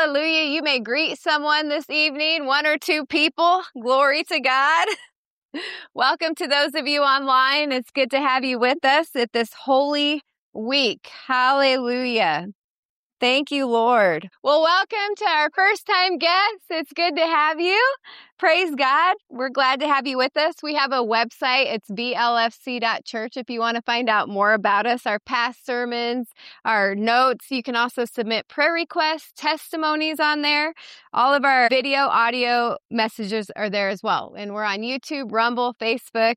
Hallelujah. You may greet someone this evening, one or two people. Glory to God. Welcome to those of you online. It's good to have you with us at this holy week. Hallelujah. Thank you, Lord. Well, welcome to our first time guests. It's good to have you. Praise God. We're glad to have you with us. We have a website. It's blfc.church if you want to find out more about us, our past sermons, our notes. You can also submit prayer requests, testimonies on there. All of our video, audio messages are there as well. And we're on YouTube, Rumble, Facebook,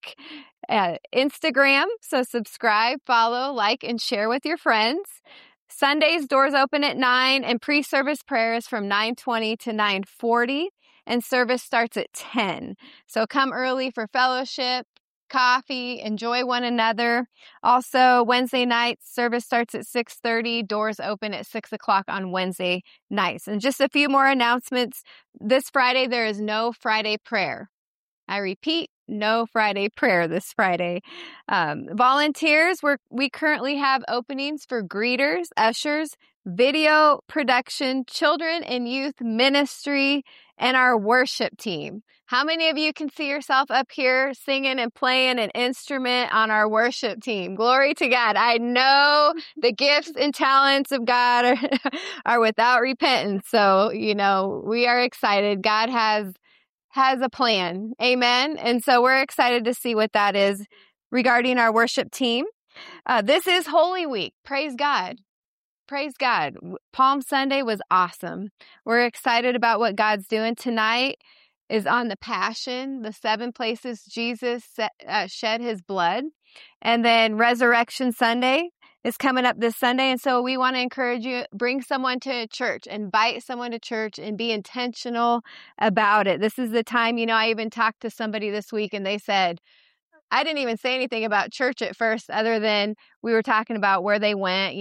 Instagram. So subscribe, follow, like, and share with your friends. Sundays, doors open at 9, and pre-service prayer is from 9:20 to 9:40, and service starts at 10. So come early for fellowship, coffee, enjoy one another. Also, Wednesday nights, service starts at 6:30, doors open at 6 o'clock on Wednesday nights. And just a few more announcements. This Friday, there is no Friday prayer. I repeat, no Friday prayer this Friday. Volunteers, we currently have openings for greeters, ushers, video production, children and youth ministry, and our worship team. How many of you can see yourself up here singing and playing an instrument on our worship team? Glory to God. I know the gifts and talents of God are without repentance. So, we are excited. God has a plan. Amen. And so we're excited to see what that is regarding our worship team. This is Holy Week. Praise God. Praise God. Palm Sunday was awesome. We're excited about what God's doing. Tonight is on the Passion, the 7 places Jesus shed his blood. And then Resurrection Sunday is coming up this Sunday. And so we want to encourage you, bring someone to church, invite someone to church, and be intentional about it. This is the time, I even talked to somebody this week and they said, I didn't even say anything about church at first, other than we were talking about where they went,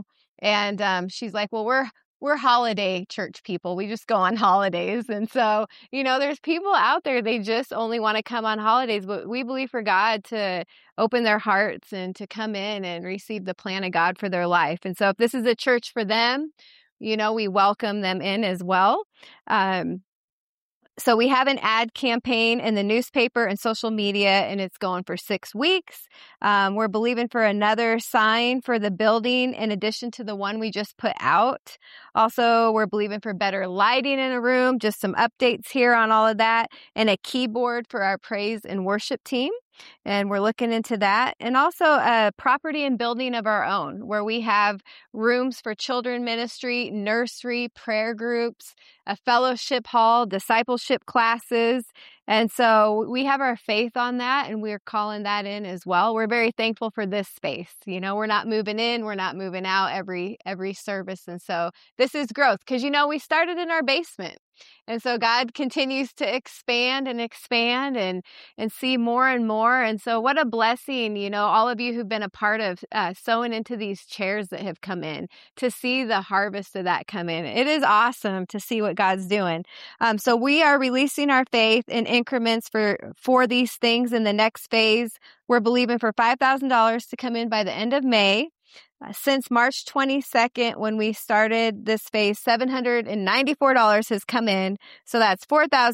and she's like, well, we're holiday church people. We just go on holidays. And so, there's people out there, they just only want to come on holidays, but we believe for God to open their hearts and to come in and receive the plan of God for their life. And so if this is a church for them, we welcome them in as well. So we have an ad campaign in the newspaper and social media, and it's going for 6 weeks. We're believing for another sign for the building in addition to the one we just put out. Also, we're believing for better lighting in a room, just some updates here on all of that, and a keyboard for our praise and worship team. And we're looking into that. And also a property and building of our own, where we have rooms for children ministry, nursery, prayer groups, a fellowship hall, discipleship classes. And so we have our faith on that, and we're calling that in as well. We're very thankful for this space. We're not moving in, we're not moving out every service. And so this is growth, because, we started in our basement. And so God continues to expand and see more and more. And so what a blessing, all of you who've been a part of sowing into these chairs that have come in, to see the harvest of that come in. It is awesome to see what God's doing. So we are releasing our faith in increments for these things in the next phase. We're believing for $5,000 to come in by the end of May. Since March 22nd, when we started this phase, $794 has come in. So that's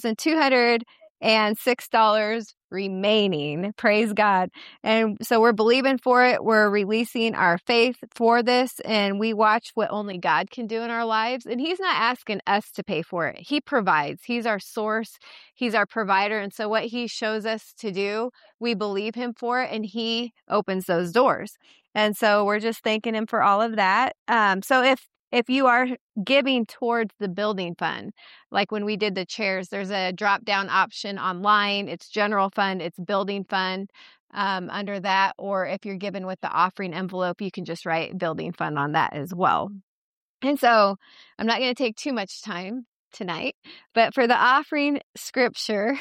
$4,206 remaining. Praise God. And so we're believing for it. We're releasing our faith for this, and we watch what only God can do in our lives. And he's not asking us to pay for it. He provides. He's our source. He's our provider. And so what he shows us to do, we believe him for it, and he opens those doors. And so we're just thanking him for all of that. So if you are giving towards the building fund, like when we did the chairs, there's a drop down option online. It's general fund, it's building fund under that. Or if you're given with the offering envelope, you can just write building fund on that as well. And so I'm not going to take too much time tonight, but for the offering scripture,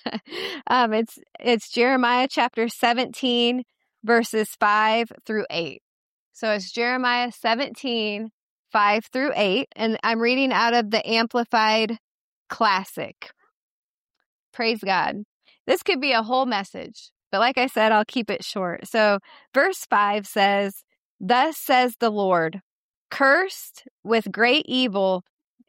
it's Jeremiah chapter 17, verses 5 through 8. So it's Jeremiah 17, 5 through 8, and I'm reading out of the Amplified Classic. Praise God. This could be a whole message, but like I said, I'll keep it short. So verse 5 says, "Thus says the Lord, cursed with great evil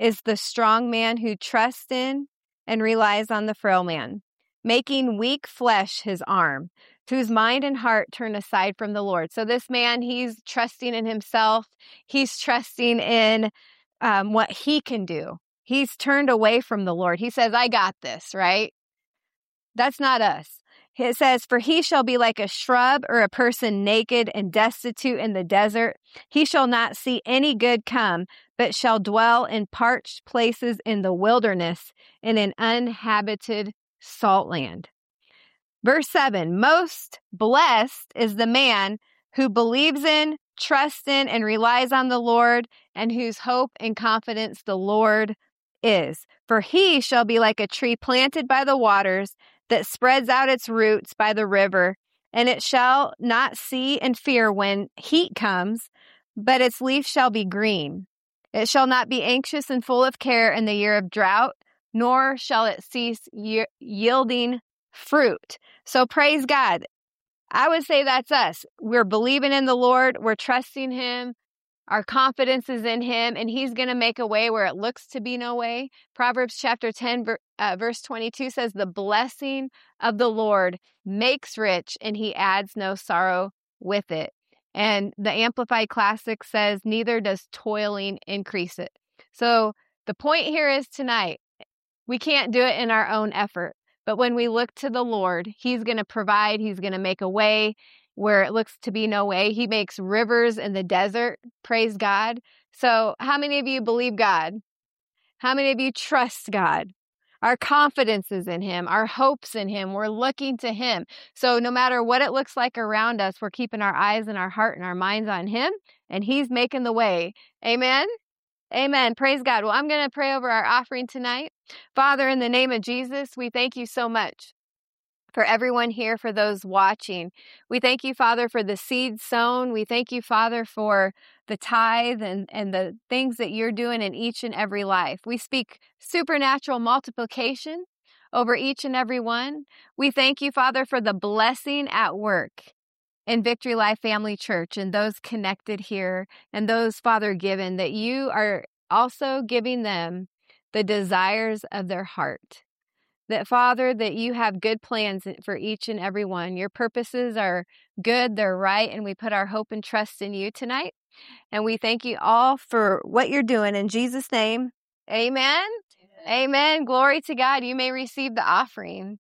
is the strong man who trusts in and relies on the frail man, making weak flesh his arm, whose mind and heart turn aside from the Lord. So this man, he's trusting in himself. He's trusting in what he can do. He's turned away from the Lord. He says, I got this, right? That's not us. It says, for he shall be like a shrub or a person naked and destitute in the desert. He shall not see any good come, but shall dwell in parched places in the wilderness, in an uninhabited salt land. Verse 7, most blessed is the man who believes in, trusts in, and relies on the Lord, and whose hope and confidence the Lord is. For he shall be like a tree planted by the waters, that spreads out its roots by the river, and it shall not see and fear when heat comes, but its leaf shall be green. It shall not be anxious and full of care in the year of drought, nor shall it cease yielding fruit. So praise God. I would say that's us. We're believing in the Lord. We're trusting him. Our confidence is in him, and he's going to make a way where it looks to be no way. Proverbs chapter 10, verse 22 says, the blessing of the Lord makes rich, and he adds no sorrow with it. And the Amplified Classic says, neither does toiling increase it. So the point here is tonight, we can't do it in our own effort. But when we look to the Lord, he's going to provide, he's going to make a way where it looks to be no way. He makes rivers in the desert. Praise God. So how many of you believe God? How many of you trust God? Our confidence is in him. Our hope's in him. We're looking to him. So no matter what it looks like around us, we're keeping our eyes and our heart and our minds on him, and he's making the way. Amen? Amen. Praise God. Well, I'm going to pray over our offering tonight. Father, in the name of Jesus, we thank you so much for everyone here, for those watching. We thank you, Father, for the seed sown. We thank you, Father, for the tithe and the things that you're doing in each and every life. We speak supernatural multiplication over each and every one. We thank you, Father, for the blessing at work in Victory Life Family Church and those connected here and those, Father, given, that you are also giving them the desires of their heart. That, Father, that you have good plans for each and every one. Your purposes are good, they're right, and we put our hope and trust in you tonight. And we thank you all for what you're doing. In Jesus' name, amen. Amen. Glory to God. You may receive the offering.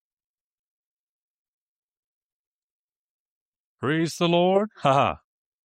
Praise the Lord. Ha ha.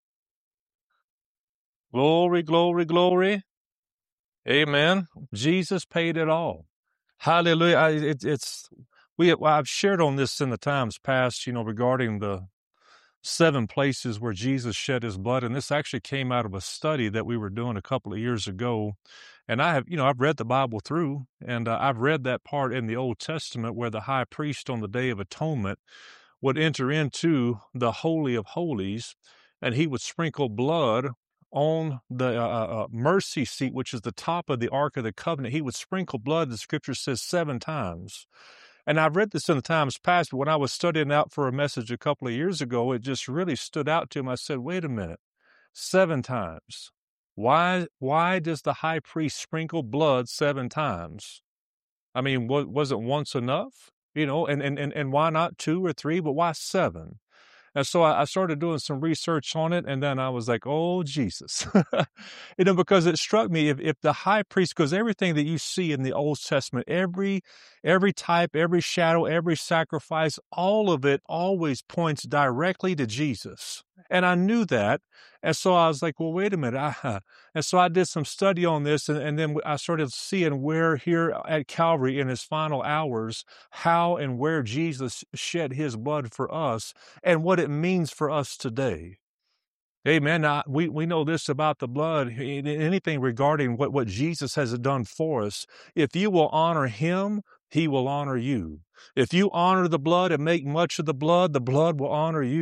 Glory, glory, glory. Amen. Jesus paid it all. Hallelujah. I've shared on this in the times past, regarding the 7 places where Jesus shed his blood. And this actually came out of a study that we were doing a couple of years ago. And I've read the Bible through, and I've read that part in the Old Testament where the high priest on the Day of Atonement would enter into the Holy of Holies, and he would sprinkle blood on the mercy seat, which is the top of the Ark of the Covenant. He would sprinkle blood, the scripture says, 7 times. And I've read this in the times past, but when I was studying out for a message a couple of years ago, it just really stood out to me. I said, wait a minute, 7 times. Why does the high priest sprinkle blood 7 times? I mean, wasn't once enough? And why not 2 or 3, but why 7? And so I started doing some research on it, and then I was like, oh, Jesus. Because it struck me, if the high priest, because everything that you see in the Old Testament, every type, every shadow, every sacrifice, all of it always points directly to Jesus. And I knew that. And so I was like, well, wait a minute. And so I did some study on this, and then I started seeing where here at Calvary in his final hours, how and where Jesus shed his blood for us and what it means for us today. Amen. Now, we know this about the blood, anything regarding what Jesus has done for us. If you will honor him, he will honor you. If you honor the blood and make much of the blood will honor you.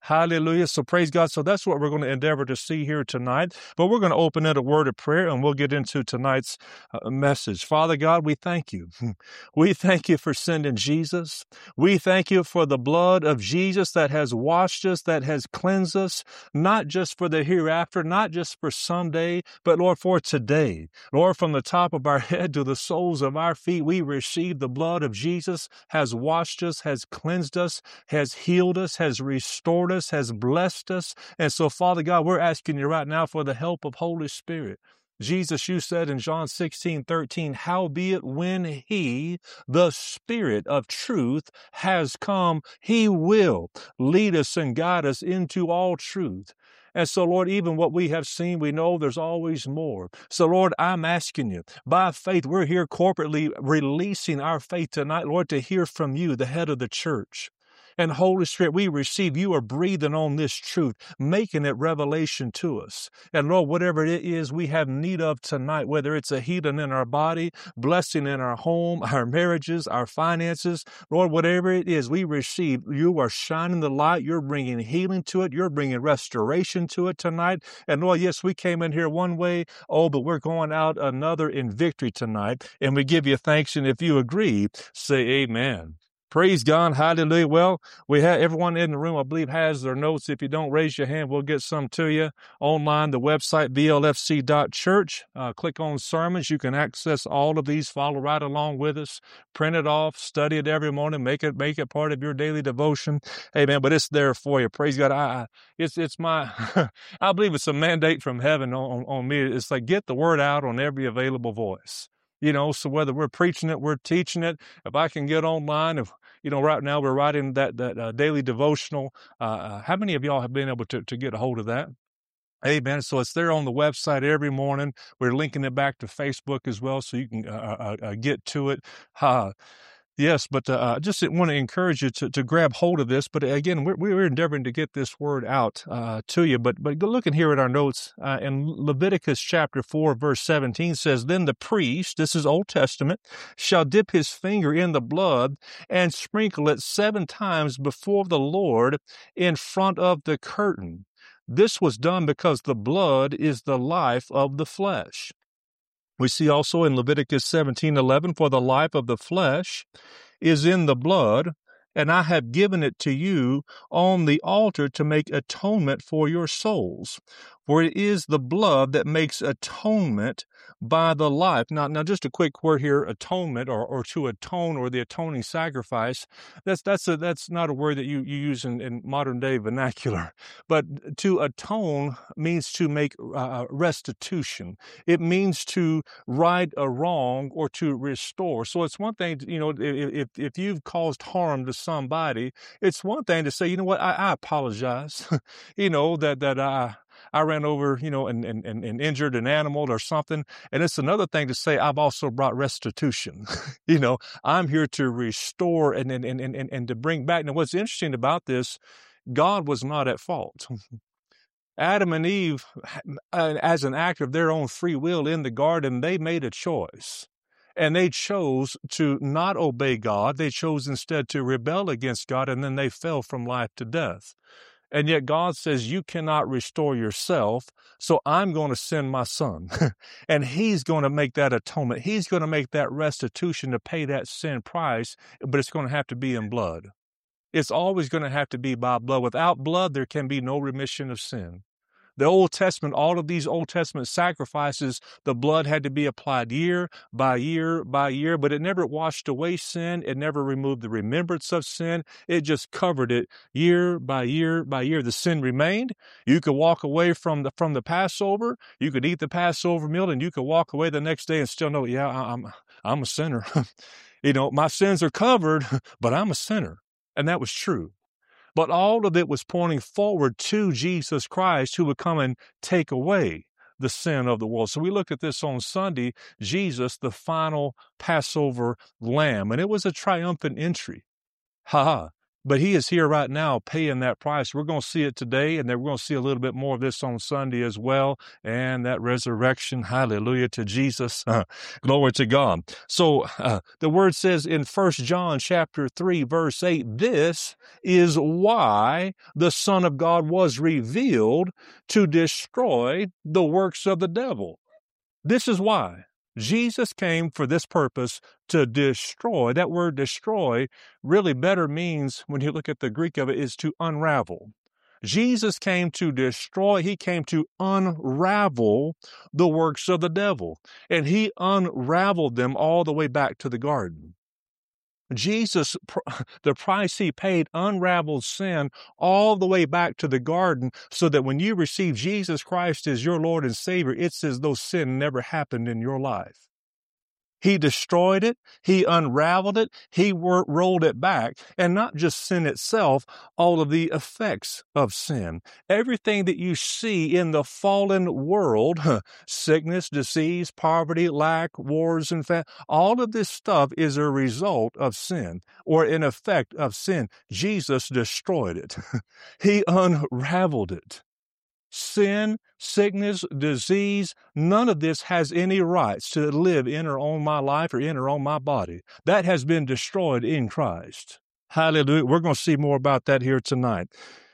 Hallelujah. So praise God. So that's what we're going to endeavor to see here tonight. But we're going to open in a word of prayer and we'll get into tonight's message. Father God, we thank you. We thank you for sending Jesus. We thank you for the blood of Jesus that has washed us, that has cleansed us, not just for the hereafter, not just for someday, but Lord, for today. Lord, from the top of our head to the soles of our feet, we receive the blood of Jesus, has washed us, has cleansed us, has healed us, has restored us, has blessed us. And so, Father God, we're asking you right now for the help of Holy Spirit. Jesus, you said in John 16:13, howbeit when he, the Spirit of truth, has come, he will lead us and guide us into all truth. And so, Lord, even what we have seen, we know there's always more. So, Lord, I'm asking you, by faith, we're here corporately releasing our faith tonight, Lord, to hear from you, the head of the church. And Holy Spirit, we receive, you are breathing on this truth, making it revelation to us. And Lord, whatever it is we have need of tonight, whether it's a healing in our body, blessing in our home, our marriages, our finances, Lord, whatever it is we receive, you are shining the light. You're bringing healing to it. You're bringing restoration to it tonight. And Lord, yes, we came in here one way, but we're going out another in victory tonight. And we give you thanks. And if you agree, say amen. Praise God. Hallelujah. Well, we have everyone in the room, I believe, has their notes. If you don't raise your hand, we'll get some to you online. The website, blfc.church. Click on sermons. You can access all of these. Follow right along with us. Print it off. Study it every morning. Make it part of your daily devotion. Amen. But it's there for you. Praise God. It's my, I believe it's a mandate from heaven on me. It's like, get the word out on every available voice. So whether we're preaching it, we're teaching it, if I can get online, right now we're writing that daily devotional. How many of y'all have been able to get a hold of that? Amen. So it's there on the website every morning. We're linking it back to Facebook as well, so you can get to it. Yes, but I just want to encourage you to grab hold of this. But again, we're endeavoring to get this word out to you. But go looking here at our notes in Leviticus chapter 4, verse 17 says, then the priest, this is Old Testament, shall dip his finger in the blood and sprinkle it 7 times before the Lord in front of the curtain. This was done because the blood is the life of the flesh. We see also in Leviticus 17:11, for the life of the flesh is in the blood, and I have given it to you on the altar to make atonement for your souls. For it is the blood that makes atonement by the life. Now, just a quick word here, atonement or to atone or the atoning sacrifice. That's not a word that you use in modern day vernacular. But to atone means to make restitution. It means to right a wrong or to restore. So it's one thing, if you've caused harm to somebody, it's one thing to say, you know what, I apologize, that I ran over, and injured an animal or something. And it's another thing to say, I've also brought restitution. I'm here to restore and to bring back. Now, what's interesting about this, God was not at fault. Adam and Eve, as an act of their own free will in the garden, they made a choice. And they chose to not obey God. They chose instead to rebel against God, and then they fell from life to death. And yet God says, you cannot restore yourself, so I'm going to send my son. And he's going to make that atonement. He's going to make that restitution to pay that sin price, but it's going to have to be in blood. It's always going to have to be by blood. Without blood, there can be no remission of sin. The Old Testament, all of these Old Testament sacrifices, the blood had to be applied year by year by year, but it never washed away sin. It never removed the remembrance of sin. It just covered it year by year by year. The sin remained. You could walk away from the Passover. You could eat the Passover meal, and you could walk away the next day and still know, I'm a sinner. My sins are covered, but I'm a sinner. And that was true. But all of it was pointing forward to Jesus Christ, who would come and take away the sin of the world. So we looked at this on Sunday, Jesus, the final Passover lamb, and it was a triumphant entry. But he is here right now paying that price. We're going to see it today, and then we're going to see a little bit more of this on Sunday as well. And that resurrection, hallelujah to Jesus. Glory to God. So the word says in 1 John chapter 3, verse 8, this is why the Son of God was revealed to destroy the works of the devil. This is why. Jesus came for this purpose, to destroy. That word destroy really better means, when you look at the Greek of it, is to unravel. Jesus came to destroy. He came to unravel the works of the devil. And he unraveled them all the way back to the garden. Jesus, the price he paid, unraveled sin all the way back to the garden, so that when you receive Jesus Christ as your Lord and Savior, it's as though sin never happened in your life. He destroyed it. He unraveled it. He rolled it back. And not just sin itself, all of the effects of sin. Everything that you see in the fallen world, sickness, disease, poverty, lack, wars, and all of this stuff is a result of sin, or an effect of sin. Jesus destroyed it. He unraveled it. Sin, sickness, disease, none of this has any rights to live in or on my life or in or on my body. That has been destroyed in Christ. Hallelujah. We're going to see more about that here tonight.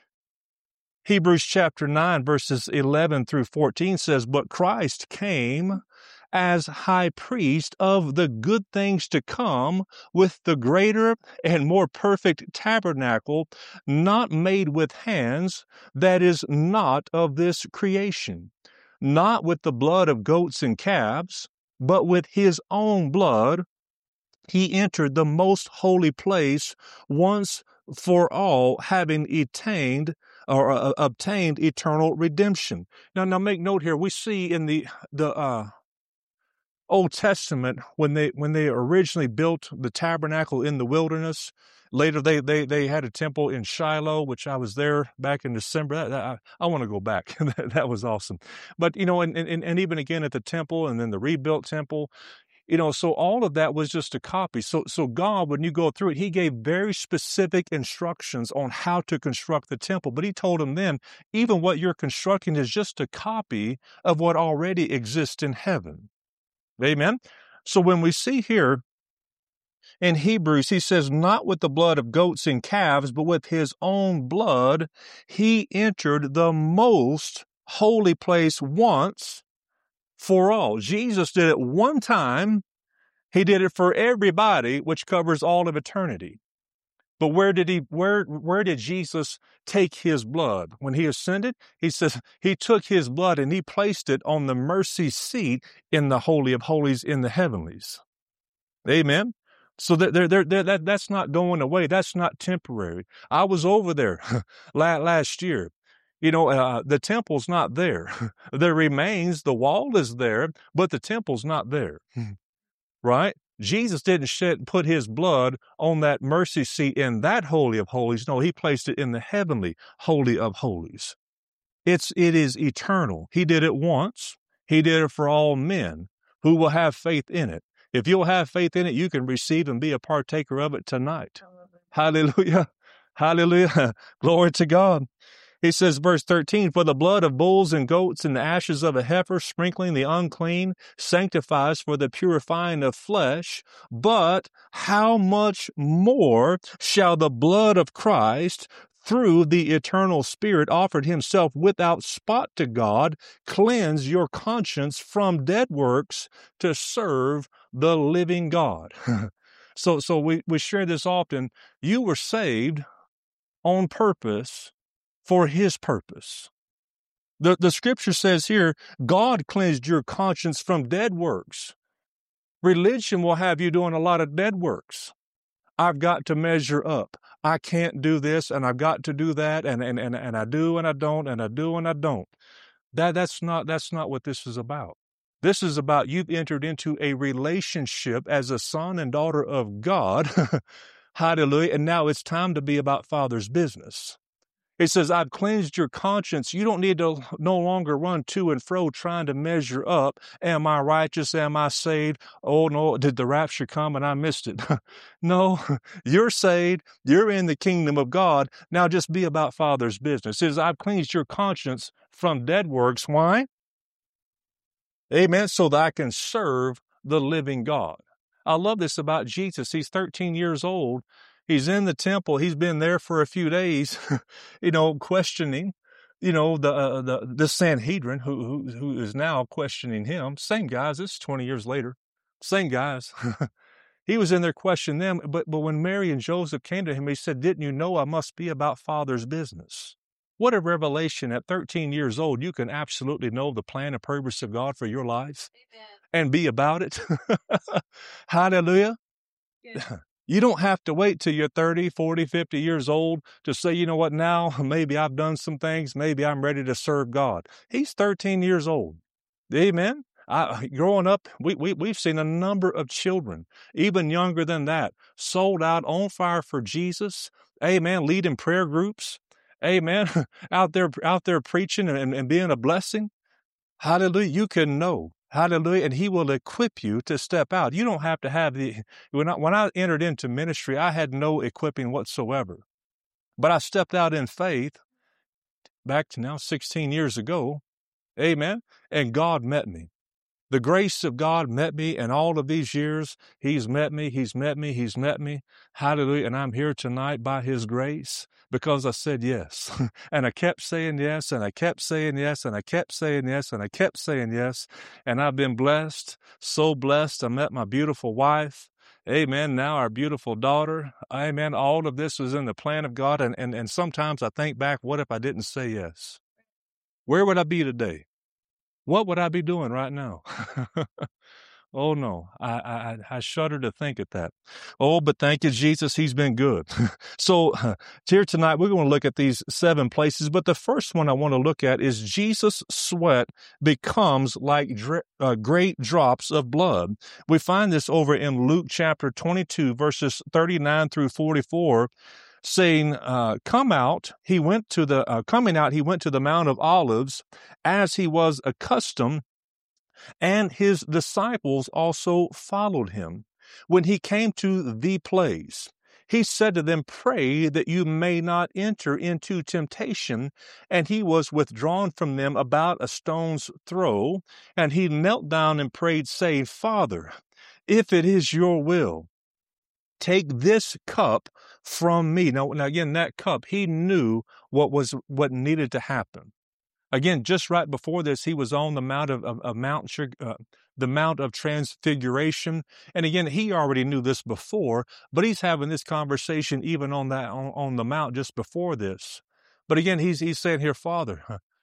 Hebrews chapter 9, verses 11 through 14 says, but Christ came as high priest of the good things to come, with the greater and more perfect tabernacle, not made with hands, that is not of this creation, not with the blood of goats and calves, but with his own blood he entered the most holy place once for all, having obtained eternal redemption. Now make note here. We see in the Old Testament, when they originally built the tabernacle in the wilderness, later they had a temple in Shiloh, which I was there back in December. I want to go back. That was awesome. But, and even again at the temple, and then the rebuilt temple, so all of that was just a copy. So God, when you go through it, he gave very specific instructions on how to construct the temple. But he told them then, even what you're constructing is just a copy of what already exists in heaven. Amen. So when we see here in Hebrews, he says, not with the blood of goats and calves, but with his own blood, he entered the most holy place once for all. Jesus did it one time. He did it for everybody, which covers all of eternity. But where did Jesus take his blood? When he ascended, he says he took his blood and he placed it on the mercy seat in the Holy of Holies in the heavenlies. Amen. So that's not going away. That's not temporary. I was over there last year. The temple's not there. There remains, the wall is there, but the temple's not there. Right? Jesus didn't put his blood on that mercy seat in that Holy of Holies. No, he placed it in the heavenly Holy of Holies. It is eternal. He did it once. He did it for all men who will have faith in it. If you'll have faith in it, you can receive and be a partaker of it tonight. Hallelujah. Hallelujah. Glory to God. He says, verse 13, for the blood of bulls and goats and the ashes of a heifer, sprinkling the unclean, sanctifies for the purifying of flesh. But how much more shall the blood of Christ, through the eternal Spirit offered himself without spot to God, cleanse your conscience from dead works to serve the living God? So we share this often. You were saved on purpose, for his purpose. The scripture says here, God cleansed your conscience from dead works. Religion will have you doing a lot of dead works. I've got to measure up. I can't do this, and I've got to do that, and I do and I don't, and I do and I don't. That's not what this is about. This is about you've entered into a relationship as a son and daughter of God. Hallelujah. And now it's time to be about Father's business. It says, I've cleansed your conscience. You don't need to no longer run to and fro trying to measure up. Am I righteous? Am I saved? Oh, no, did the rapture come and I missed it? No, you're saved. You're in the kingdom of God. Now just be about Father's business. It says, I've cleansed your conscience from dead works. Why? Amen. So that I can serve the living God. I love this about Jesus. He's 13 years old. He's in the temple. He's been there for a few days, questioning, the Sanhedrin who is now questioning him. Same guys. It's 20 years later. Same guys. He was in there questioning them. But when Mary and Joseph came to him, he said, didn't you know I must be about Father's business? What a revelation. At 13 years old, you can absolutely know the plan and purpose of God for your life. Amen. And be about it. Hallelujah. Yeah. You don't have to wait till you're 30, 40, 50 years old to say, you know what, now maybe I've done some things. Maybe I'm ready to serve God. He's 13 years old. Amen. Growing up, we've seen a number of children, even younger than that, sold out, on fire for Jesus. Amen. Leading prayer groups. Amen. Out there preaching and being a blessing. Hallelujah. You can know. Hallelujah. And he will equip you to step out. You don't have to have when I entered into ministry, I had no equipping whatsoever. But I stepped out in faith back to now 16 years ago. Amen. And God met me. The grace of God met me, and all of these years, he's met me, he's met me, he's met me. Hallelujah. And I'm here tonight by his grace because I said yes. And I kept saying yes, and I kept saying yes, and I kept saying yes, and I kept saying yes. And I've been blessed, so blessed. I met my beautiful wife. Amen. Now our beautiful daughter. Amen. All of this was in the plan of God. And sometimes I think back, what if I didn't say yes? Where would I be today? What would I be doing right now? Oh, no. I shudder to think at that. Oh, but thank you, Jesus. He's been good. So here tonight, we're going to look at these 7 places. But the first one I want to look at is Jesus' sweat becomes like great drops of blood. We find this over in Luke chapter 22, verses 39 through 44. Saying, coming out, he went to the Mount of Olives as he was accustomed, and his disciples also followed him. When he came to the place, he said to them, pray that you may not enter into temptation. And he was withdrawn from them about a stone's throw, and he knelt down and prayed, saying, Father, if it is your will, take this cup from me. Now again, that cup, he knew what needed to happen. Again, just right before this, he was on the Mount the Mount of Transfiguration. And again, he already knew this before, but he's having this conversation even on the Mount just before this. But again, he's saying here, Father,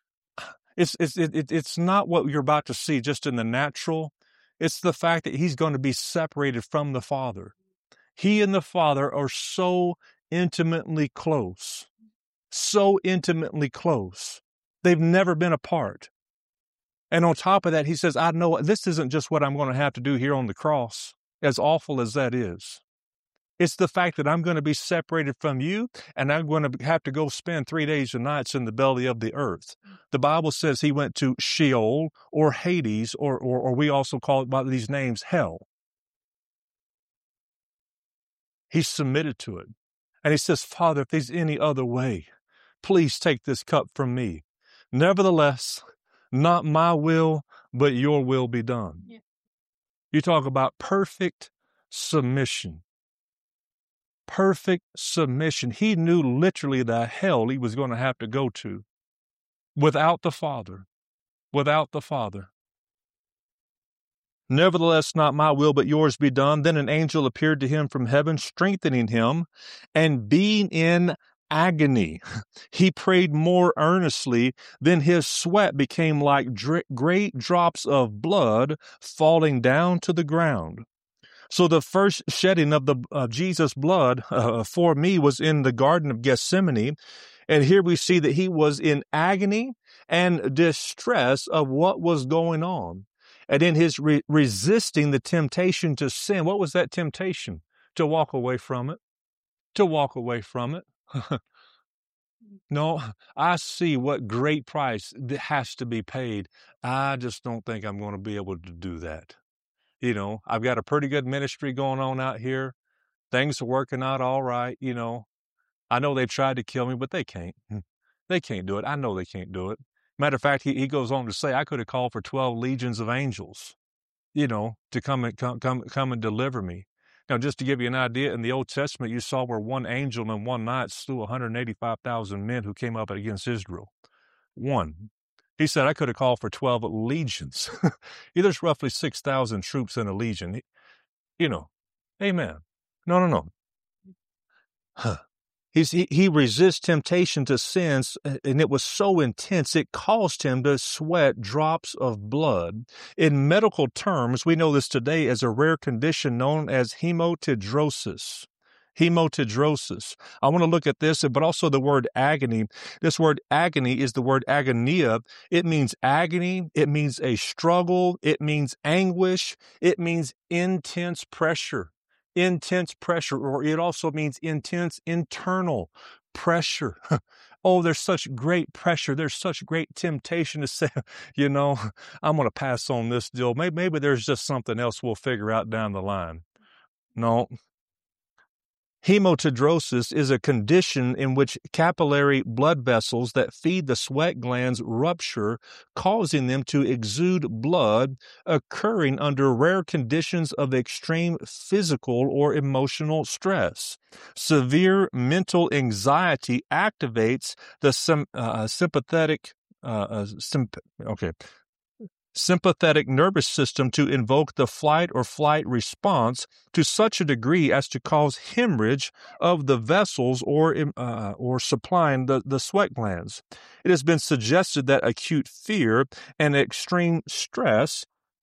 it's not what you're about to see just in the natural. It's the fact that he's going to be separated from the Father. He and the Father are so intimately close. So intimately close. They've never been apart. And on top of that, he says, I know this isn't just what I'm going to have to do here on the cross, as awful as that is. It's the fact that I'm going to be separated from you, and I'm going to have to go spend 3 days and nights in the belly of the earth. The Bible says he went to Sheol or Hades, or we also call it by these names, hell. He submitted to it. And he says, Father, if there's any other way, please take this cup from me. Nevertheless, not my will, but your will be done. Yeah. You talk about perfect submission. Perfect submission. He knew literally the hell he was going to have to go to without the Father. Without the Father. Nevertheless, not my will, but yours be done. Then an angel appeared to him from heaven, strengthening him, and being in agony, he prayed more earnestly. Then his sweat became like great drops of blood falling down to the ground. So the first shedding of Jesus' blood for me was in the Garden of Gethsemane. And here we see that he was in agony and distress of what was going on. And in his resisting the temptation to sin, what was that temptation? To walk away from it. To walk away from it. No, I see what great price that has to be paid. I just don't think I'm going to be able to do that. You know, I've got a pretty good ministry going on out here. Things are working out all right. You know, I know they've tried to kill me, but they can't. They can't do it. I know they can't do it. Matter of fact, he goes on to say, I could have called for 12 legions of angels, you know, to come and deliver me. Now, just to give you an idea, in the Old Testament, you saw where one angel in one night slew 185,000 men who came up against Israel. One. He said, I could have called for 12 legions. There's roughly 6,000 troops in a legion. You know, amen. No. Huh. He resists temptation to sins, and it was so intense it caused him to sweat drops of blood. In medical terms, we know this today as a rare condition known as hematidrosis. Hematidrosis. I want to look at this, but also the word agony. This word agony is the word agonia. It means agony. It means a struggle. It means anguish. It means intense pressure. Intense pressure, or it also means intense internal pressure. Oh, there's such great pressure. There's such great temptation to say, you know, I'm going to pass on this deal. Maybe there's just something else we'll figure out down the line. No. Hematidrosis is a condition in which capillary blood vessels that feed the sweat glands rupture, causing them to exude blood, occurring under rare conditions of extreme physical or emotional stress. Severe mental anxiety activates the sympathetic nervous system to invoke the fight or flight response to such a degree as to cause hemorrhage of the vessels or supplying the sweat glands. It has been suggested that acute fear and extreme stress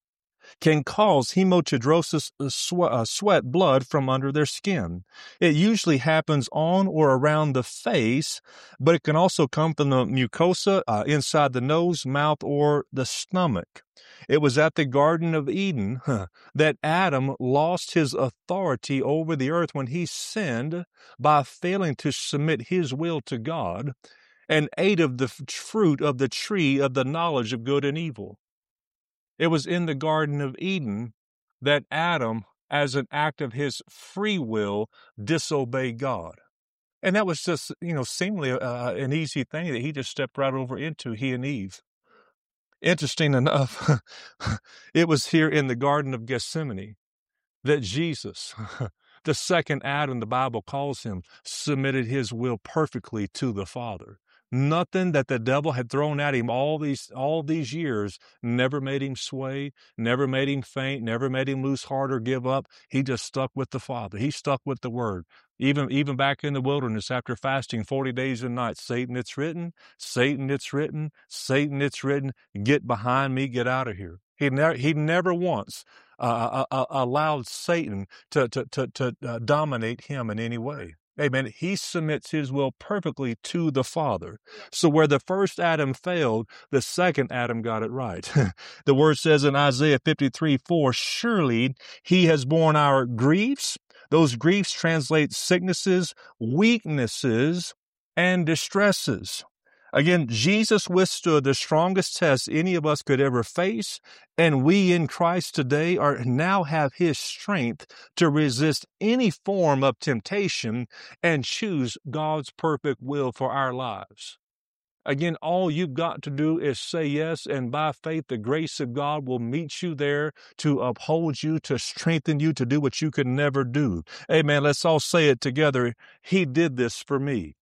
can cause hematidrosis sweat blood from under their skin. It usually happens on or around the face, but it can also come from the mucosa inside the nose, mouth, or the stomach. It was at the Garden of Eden that Adam lost his authority over the earth when he sinned by failing to submit his will to God and ate of the fruit of the tree of the knowledge of good and evil. It was in the Garden of Eden that Adam, as an act of his free will, disobeyed God. And that was just, seemingly an easy thing that he just stepped right over into, he and Eve. Interesting enough, it was here in the Garden of Gethsemane that Jesus, the second Adam, the Bible calls him, submitted his will perfectly to the Father. Nothing that the devil had thrown at him all these years never made him sway, never made him faint, never made him lose heart or give up. He just stuck with the Father. He stuck with the Word. Even back in the wilderness after fasting 40 days and nights, Satan, it's written, Satan, it's written, Satan, it's written, get behind me, get out of here. He never once allowed Satan to dominate him in any way. Amen. He submits his will perfectly to the Father. So where the first Adam failed, the second Adam got it right. The word says in Isaiah 53:4, surely he has borne our griefs. Those griefs translate sicknesses, weaknesses, and distresses. Again, Jesus withstood the strongest test any of us could ever face, and we in Christ today now have his strength to resist any form of temptation and choose God's perfect will for our lives. Again, all you've got to do is say yes, and by faith, the grace of God will meet you there to uphold you, to strengthen you, to do what you could never do. Amen. Let's all say it together. He did this for me.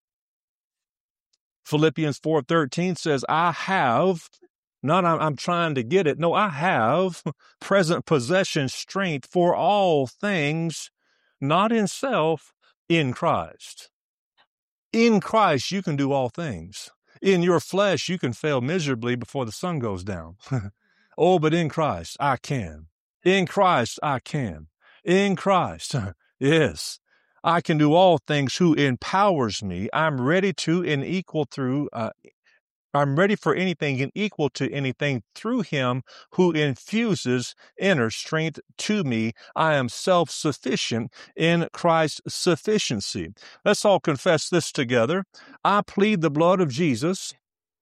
Philippians 4:13 says, I have, not I'm trying to get it. No, I have present possession strength for all things, not in self, in Christ. In Christ, you can do all things. In your flesh, you can fail miserably before the sun goes down. Oh, but in Christ, I can. In Christ, I can. In Christ, yes. I can do all things who empowers me. I'm ready to and equal through I'm ready for anything and equal to anything through him who infuses inner strength to me. I am self-sufficient in Christ's sufficiency. Let's all confess this together. I plead the blood of Jesus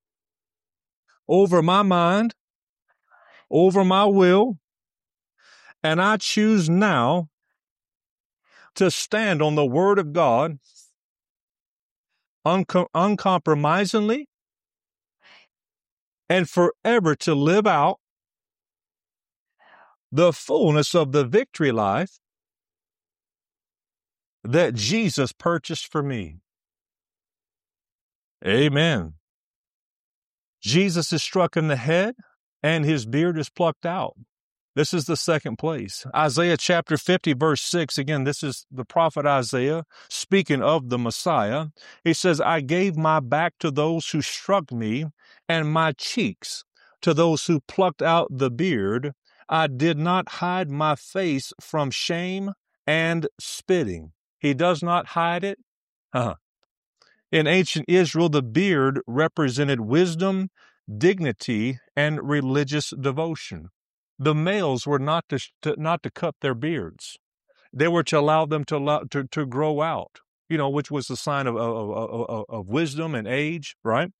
over my mind, over my will, and I choose now to stand on the word of God uncompromisingly and forever to live out the fullness of the victory life that Jesus purchased for me. Amen. Jesus is struck in the head and his beard is plucked out. This is the second place. Isaiah chapter 50, verse 6. Again, this is the prophet Isaiah speaking of the Messiah. He says, I gave my back to those who struck me and my cheeks to those who plucked out the beard. I did not hide my face from shame and spitting. He does not hide it. In ancient Israel, the beard represented wisdom, dignity, and religious devotion. The males were not to cut their beards. They were to allow them to grow out, which was a sign of wisdom and age, right?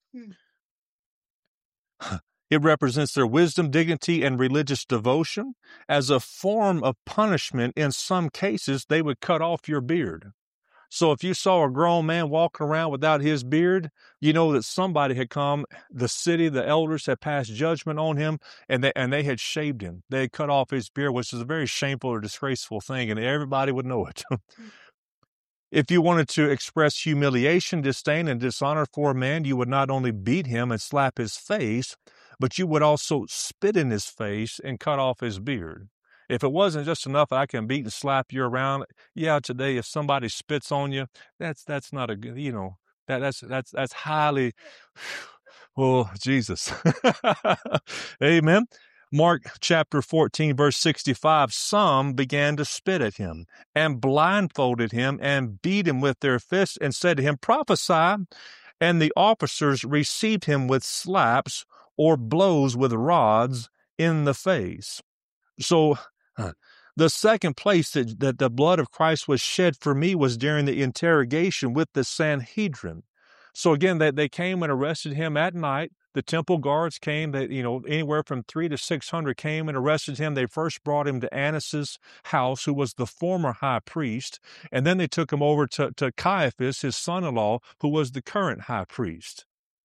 It represents their wisdom, dignity, and religious devotion. As a form of punishment, in some cases, they would cut off your beard. So if you saw a grown man walking around without his beard, you know that somebody had come, the city, the elders had passed judgment on him, and they had shaved him. They had cut off his beard, which is a very shameful or disgraceful thing, and everybody would know it. If you wanted to express humiliation, disdain, and dishonor for a man, you would not only beat him and slap his face, but you would also spit in his face and cut off his beard. If it wasn't just enough, I can beat and slap you around. Yeah, today if somebody spits on you, that's not a good, that's highly. Oh, Jesus. Amen. Mark chapter 14, verse 65, some began to spit at him and blindfolded him and beat him with their fists and said to him, prophesy. And the officers received him with slaps or blows with rods in the face. So the second place that the blood of Christ was shed for me was during the interrogation with the Sanhedrin. So again, they came and arrested him at night. The temple guards came, anywhere from 300 to 600 came and arrested him. They first brought him to Annas' house, who was the former high priest. And then they took him over to Caiaphas, his son-in-law, who was the current high priest.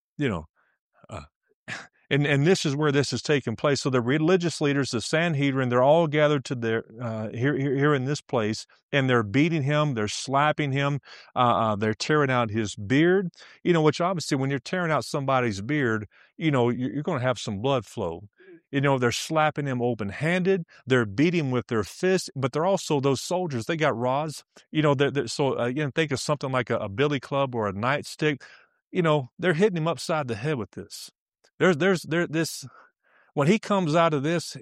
And this is where this is taking place. So the religious leaders, the Sanhedrin, they're all gathered to their here in this place, and they're beating him, they're slapping him, they're tearing out his beard. Which obviously, when you're tearing out somebody's beard, you're going to have some blood flow. They're slapping him open-handed. They're beating him with their fists, but they're also those soldiers. They got rods. So again, think of something like a billy club or a nightstick. They're hitting him upside the head with this. There's this, when he comes out of this,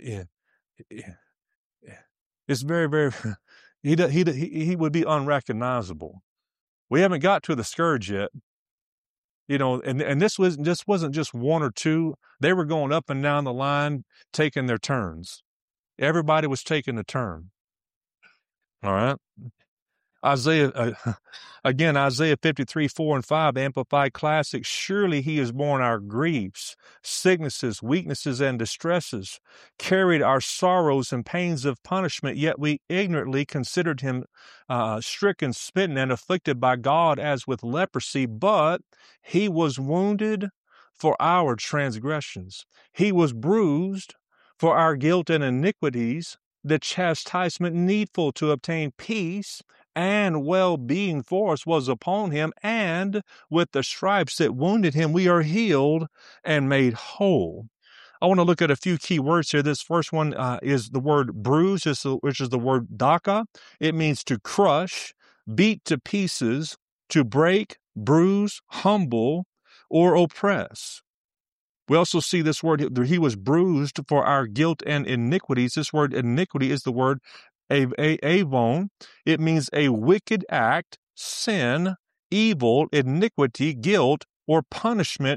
it's very, very, he would be unrecognizable. We haven't got to the scourge yet, and this wasn't just one or two. They were going up and down the line, taking their turns. Everybody was taking a turn. All right. Isaiah 53, 4 and 5, Amplified Classic. Surely he has borne our griefs, sicknesses, weaknesses, and distresses, carried our sorrows and pains of punishment, yet we ignorantly considered him stricken, smitten, and afflicted by God as with leprosy. But he was wounded for our transgressions. He was bruised for our guilt and iniquities. The chastisement needful to obtain peace and well-being for us was upon him, and with the stripes that wounded him, we are healed and made whole. I want to look at a few key words here. This first one is the word bruise, which is the word daka. It means to crush, beat to pieces, to break, bruise, humble, or oppress. We also see this word, he was bruised for our guilt and iniquities. This word iniquity is the word avon. It means a wicked act, sin, evil, iniquity, guilt, or punishment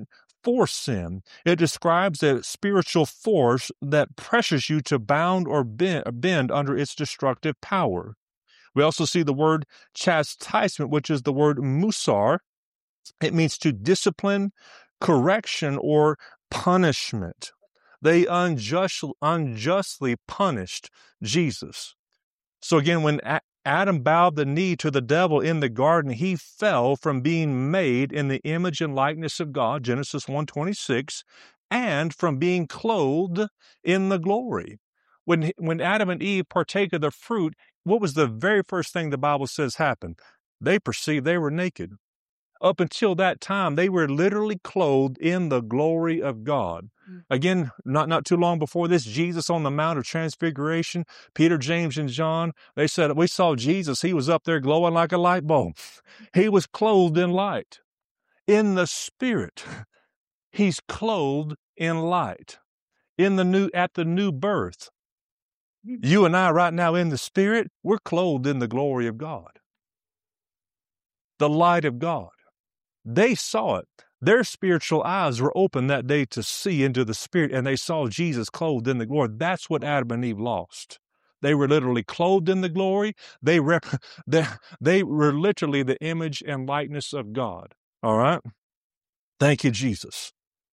for sin. It describes a spiritual force that pressures you to bound or bend under its destructive power. We also see the word chastisement, which is the word musar. It means to discipline, correction, or punishment. They unjustly punished Jesus. So again, when Adam bowed the knee to the devil in the garden, he fell from being made in the image and likeness of God, Genesis 1:26, and from being clothed in the glory. When Adam and Eve partake of the fruit, what was the very first thing the Bible says happened? They perceived they were naked. Up until that time, they were literally clothed in the glory of God. Again, not too long before this, Jesus on the Mount of Transfiguration, Peter, James, and John, they said, we saw Jesus. He was up there glowing like a light bulb. He was clothed in light. In the Spirit, he's clothed in light. At the new birth. You and I right now in the Spirit, we're clothed in the glory of God. The light of God. They saw it. Their spiritual eyes were open that day to see into the Spirit, and they saw Jesus clothed in the glory. That's what Adam and Eve lost. They were literally clothed in the glory. They were literally the image and likeness of God. All right? Thank you, Jesus.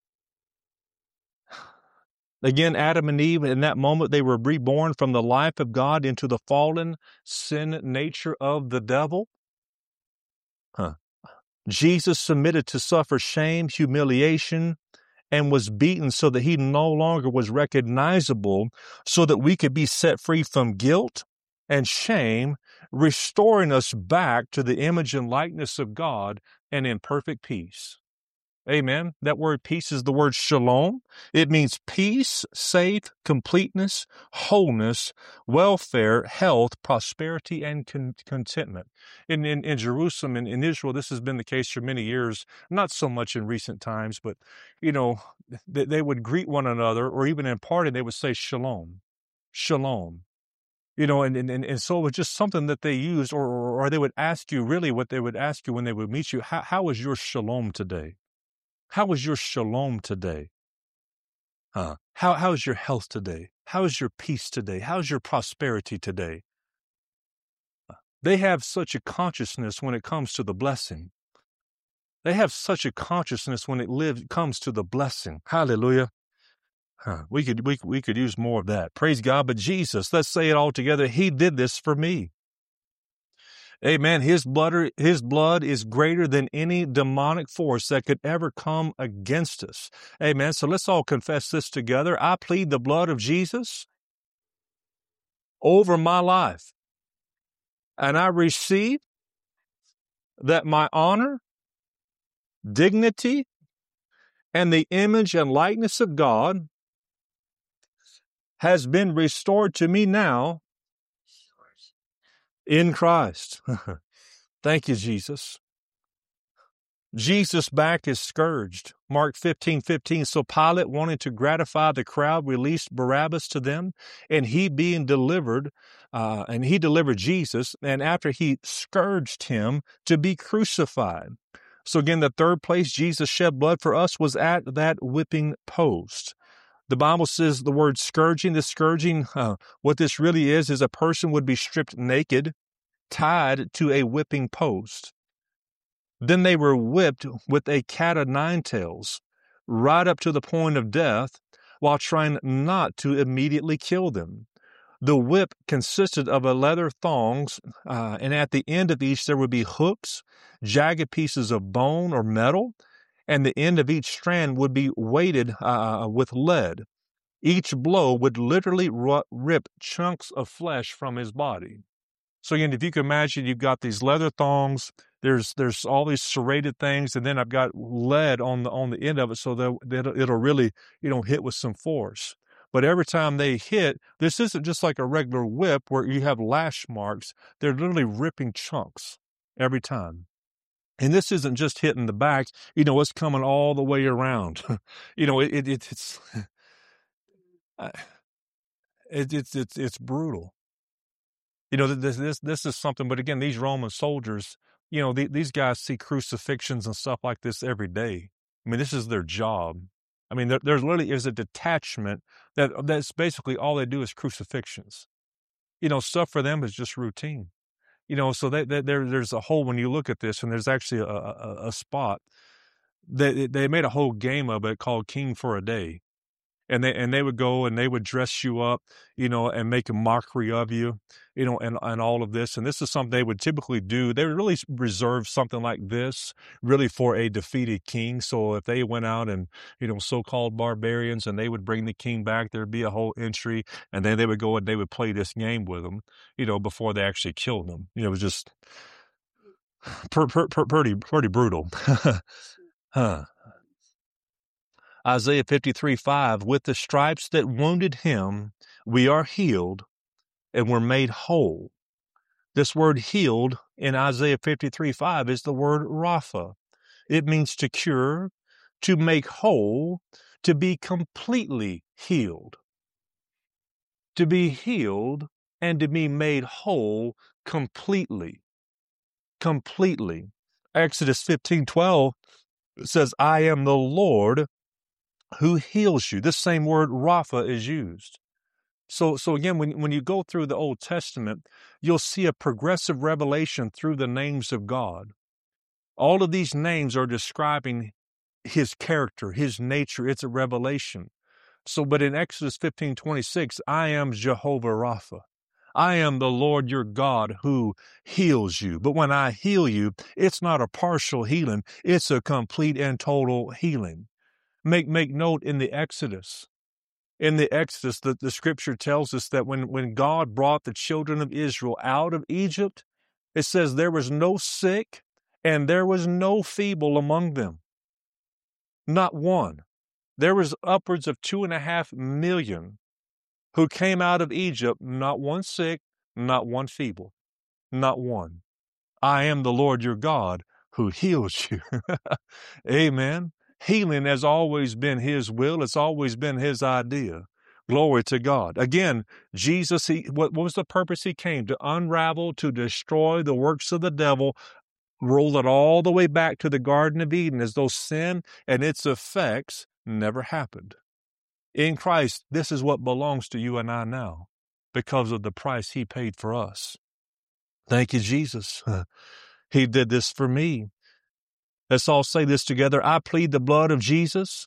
Again, Adam and Eve, in that moment, they were reborn from the life of God into the fallen sin nature of the devil. Jesus submitted to suffer shame, humiliation, and was beaten so that he no longer was recognizable, so that we could be set free from guilt and shame, restoring us back to the image and likeness of God and in perfect peace. Amen. That word peace is the word shalom. It means peace, safe, completeness, wholeness, welfare, health, prosperity, and contentment. In Jerusalem, in Israel, this has been the case for many years, not so much in recent times, but, they would greet one another, or even in parting, they would say shalom, shalom. And so it was just something that they used, or they would ask you, really what they would ask you when they would meet you, how is your shalom today? How is your shalom today? How is your health today? How is your peace today? How's your prosperity today? They have such a consciousness when it comes to the blessing. They have such a consciousness when it comes to the blessing. Hallelujah. We could use more of that. Praise God. But Jesus, let's say it all together. He did this for me. Amen. His blood is greater than any demonic force that could ever come against us. Amen. So let's all confess this together. I plead the blood of Jesus over my life. And I receive that my honor, dignity, and the image and likeness of God has been restored to me now in Christ. Thank you, Jesus. Jesus' back is scourged. Mark 15:15. So Pilate, wanting to gratify the crowd, released Barabbas to them, and he delivered Jesus, and after he scourged him to be crucified. So again, the third place Jesus shed blood for us was at that whipping post. The Bible says the word scourging, what this really is a person would be stripped naked, tied to a whipping post. Then they were whipped with a cat o' nine tails, right up to the point of death, while trying not to immediately kill them. The whip consisted of a leather thongs, and at the end of each there would be hooks, jagged pieces of bone or metal, and the end of each strand would be weighted with lead. Each blow would literally rip chunks of flesh from his body. So again, if you can imagine, you've got these leather thongs, there's all these serrated things, and then I've got lead on the end of it, so that it'll really, hit with some force. But every time they hit, this isn't just like a regular whip where you have lash marks. They're literally ripping chunks every time. And this isn't just hitting the back, it's coming all the way around. It's brutal. This is something, but again, these Roman soldiers, these guys see crucifixions and stuff like this every day. I mean, this is their job. I mean, there's literally is a detachment that's basically all they do is crucifixions. Stuff for them is just routine. So there's a whole, when you look at this, and there's actually a spot, they made a whole game of it called King for a Day. And they would go and they would dress you up, and make a mockery of you, and all of this. And this is something they would typically do. They would really reserve something like this really for a defeated king. So if they went out and, so-called barbarians, and they would bring the king back, there'd be a whole entry, and then they would go and they would play this game with them, before they actually killed them. It was just pretty brutal. Huh. Isaiah 53:5, with the stripes that wounded him, we are healed and we're made whole. This word healed in Isaiah 53:5 is the word Rapha. It means to cure, to make whole, to be completely healed. To be healed and to be made whole completely. Completely. Exodus 15:12 says, I am the Lord who heals you. This same word Rapha is used. So again, when you go through the Old Testament, you'll see a progressive revelation through the names of God. All of these names are describing his character, his nature. It's a revelation. But in Exodus 15:26, I am Jehovah Rapha. I am the Lord your God who heals you. But when I heal you, it's not a partial healing. It's a complete and total healing. Make note in the Exodus. In the Exodus, the scripture tells us that when God brought the children of Israel out of Egypt, it says there was no sick and there was no feeble among them. Not one. There was upwards of 2.5 million who came out of Egypt, not one sick, not one feeble, not one. I am the Lord your God who heals you. Amen. Healing has always been his will. It's always been his idea. Glory to God. Again, Jesus, what was the purpose he came? To unravel, to destroy the works of the devil, roll it all the way back to the Garden of Eden as though sin and its effects never happened. In Christ, this is what belongs to you and I now because of the price he paid for us. Thank you, Jesus. He did this for me. Let's all say this together. I plead the blood of Jesus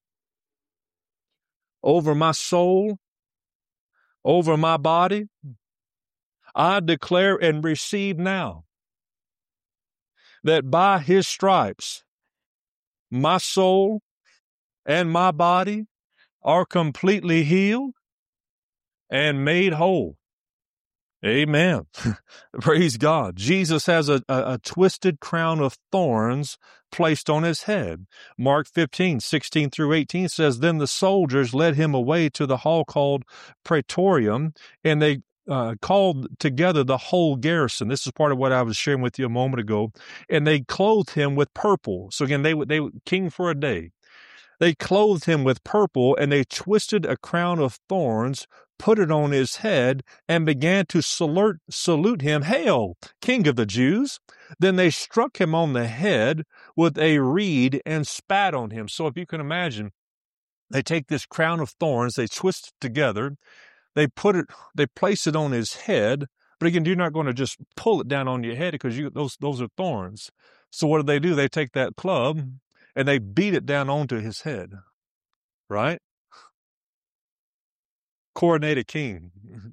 over my soul, over my body. I declare and receive now that by his stripes, my soul and my body are completely healed and made whole. Amen. Praise God. Jesus has a twisted crown of thorns placed on his head. Mark 15:16-18 says, Then the soldiers led him away to the hall called Praetorium, and they called together the whole garrison. This is part of what I was sharing with you a moment ago. And they clothed him with purple. So again, they king for a day. They clothed him with purple, and they twisted a crown of thorns, put it on his head, and began to salute him, Hail, King of the Jews! Then they struck him on the head with a reed and spat on him. So if you can imagine, they take this crown of thorns, they twist it together, they place it on his head. But again, you're not going to just pull it down on your head because those are thorns. So what do? They take that club and they beat it down onto his head, right? Coronated king.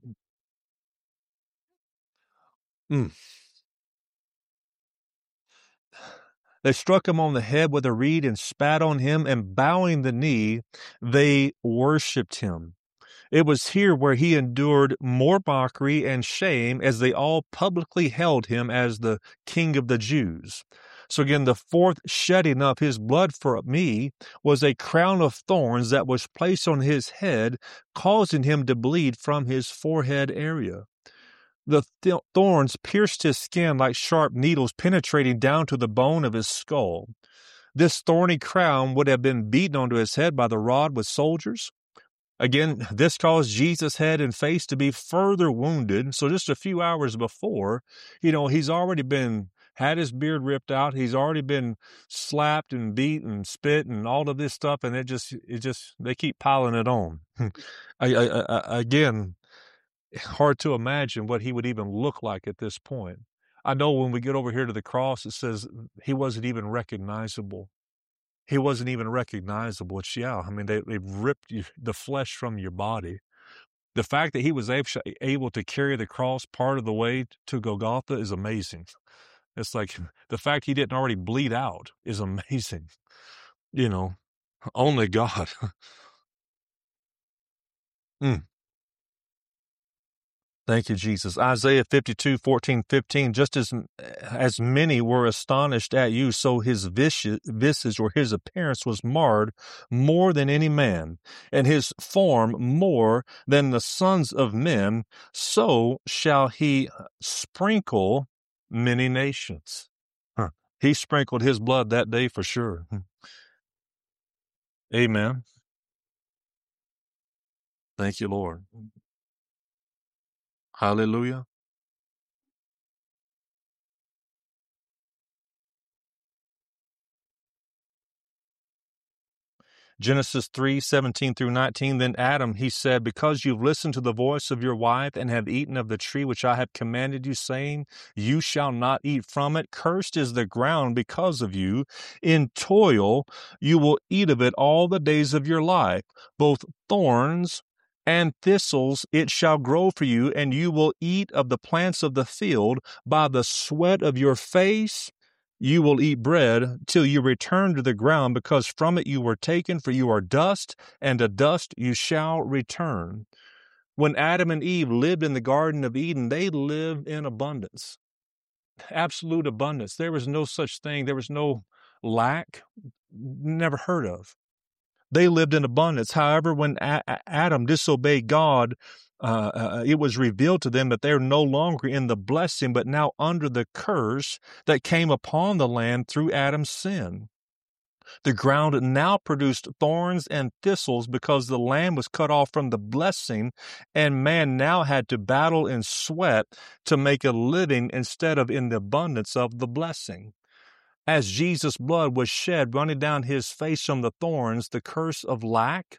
They struck him on the head with a reed and spat on him, and bowing the knee, they worshipped him. It was here where he endured more mockery and shame as they all publicly held him as the King of the Jews. So again, the fourth shedding of his blood for me was a crown of thorns that was placed on his head, causing him to bleed from his forehead area. The thorns pierced his skin like sharp needles, penetrating down to the bone of his skull. This thorny crown would have been beaten onto his head by the rod with soldiers. Again, this caused Jesus' head and face to be further wounded. So just a few hours before, he's already been had his beard ripped out. He's already been slapped and beat and spit and all of this stuff, and they keep piling it on. Again, hard to imagine what he would even look like at this point. I know when we get over here to the cross, it says he wasn't even recognizable. He wasn't even recognizable. It's, I mean, they've ripped the flesh from your body. The fact that he was able to carry the cross part of the way to Golgotha is amazing. It's like the fact he didn't already bleed out is amazing. Only God. Thank you, Jesus. Isaiah 52:14-15, just as many were astonished at you, so his visage or his appearance was marred more than any man, and his form more than the sons of men, so shall he sprinkle many nations. He sprinkled his blood that day for sure. Amen. Thank you, Lord. Hallelujah. Genesis 3:17-19, then Adam, he said, because you've listened to the voice of your wife and have eaten of the tree which I have commanded you, saying, you shall not eat from it. Cursed is the ground because of you. In toil you will eat of it all the days of your life. Both thorns and thistles it shall grow for you, and you will eat of the plants of the field. By the sweat of your face you will eat bread till you return to the ground, because from it you were taken, for you are dust, and to dust you shall return. When Adam and Eve lived in the Garden of Eden, they lived in abundance, absolute abundance. There was no such thing. There was no lack, never heard of. They lived in abundance. However, when Adam disobeyed God, it was revealed to them that they're no longer in the blessing, but now under the curse that came upon the land through Adam's sin. The ground now produced thorns and thistles because the land was cut off from the blessing, and man now had to battle and sweat to make a living instead of in the abundance of the blessing. As Jesus' blood was shed, running down his face from the thorns, the curse of lack,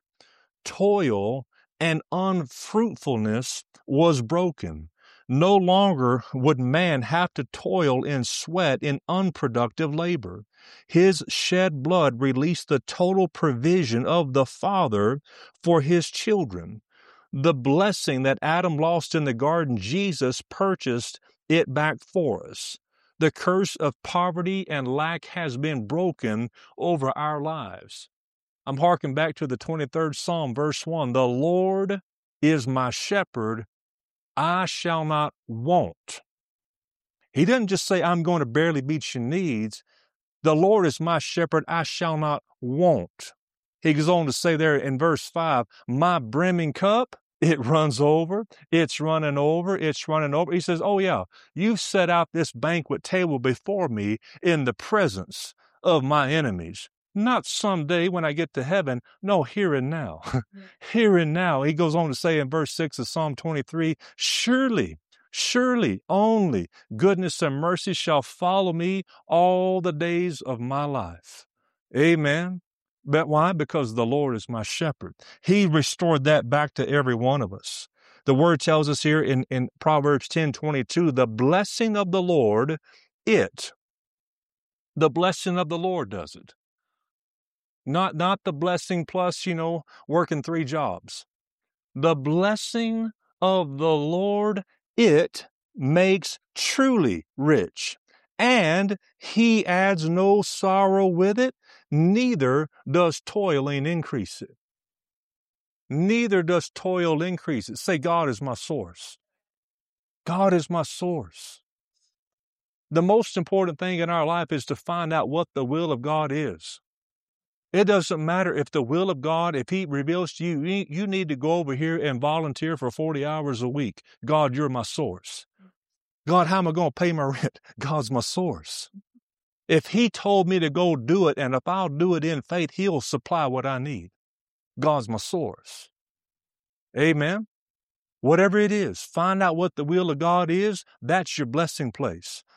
toil, and unfruitfulness was broken. No longer would man have to toil and sweat in unproductive labor. His shed blood released the total provision of the Father for his children. The blessing that Adam lost in the garden, Jesus purchased it back for us. The curse of poverty and lack has been broken over our lives. I'm harking back to the 23rd Psalm, verse 1. The Lord is my shepherd, I shall not want. He doesn't just say, I'm going to barely meet your needs. The Lord is my shepherd, I shall not want. He goes on to say there in verse 5, my brimming cup, it runs over, it's running over, it's running over. He says, oh yeah, you've set out this banquet table before me in the presence of my enemies. Not someday when I get to heaven. No, here and now. Here and now. He goes on to say in verse 6 of Psalm 23, surely only goodness and mercy shall follow me all the days of my life. Amen. But why? Because the Lord is my shepherd. He restored that back to every one of us. The word tells us here in Proverbs 10:22, the blessing of the Lord, the blessing of the Lord does it. Not the blessing plus, working 3 jobs. The blessing of the Lord, it makes truly rich, and he adds no sorrow with it, neither does toiling increase it. Neither does toil increase it. Say, God is my source. God is my source. The most important thing in our life is to find out what the will of God is. It doesn't matter if the will of God, if he reveals to you, you need to go over here and volunteer for 40 hours a week. God, you're my source. God, how am I going to pay my rent? God's my source. If he told me to go do it, and if I'll do it in faith, he'll supply what I need. God's my source. Amen. Whatever it is, find out what the will of God is. That's your blessing place.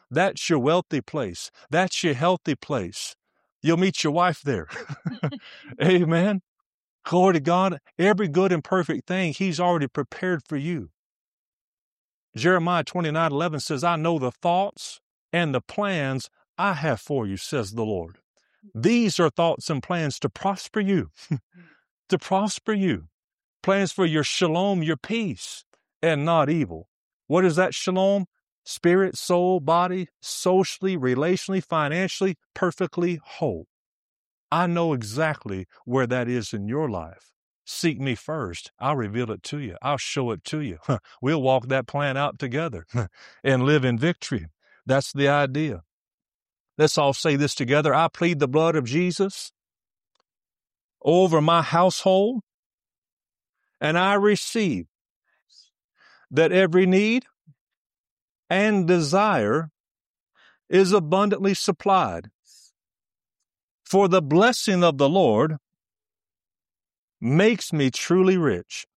That's your wealthy place. That's your healthy place. You'll meet your wife there. Amen. Glory to God. Every good and perfect thing He's already prepared for you. Jeremiah 29:11 says, I know the thoughts and the plans I have for you, says the Lord. These are thoughts and plans to prosper you, to prosper you. Plans for your shalom, your peace, and not evil. What is that shalom? Spirit, soul, body, socially, relationally, financially, perfectly whole. I know exactly where that is in your life. Seek me first. I'll reveal it to you. I'll show it to you. We'll walk that plan out together and live in victory. That's the idea. Let's all say this together. I plead the blood of Jesus over my household, and I receive that every need and desire is abundantly supplied. For the blessing of the Lord makes me truly rich.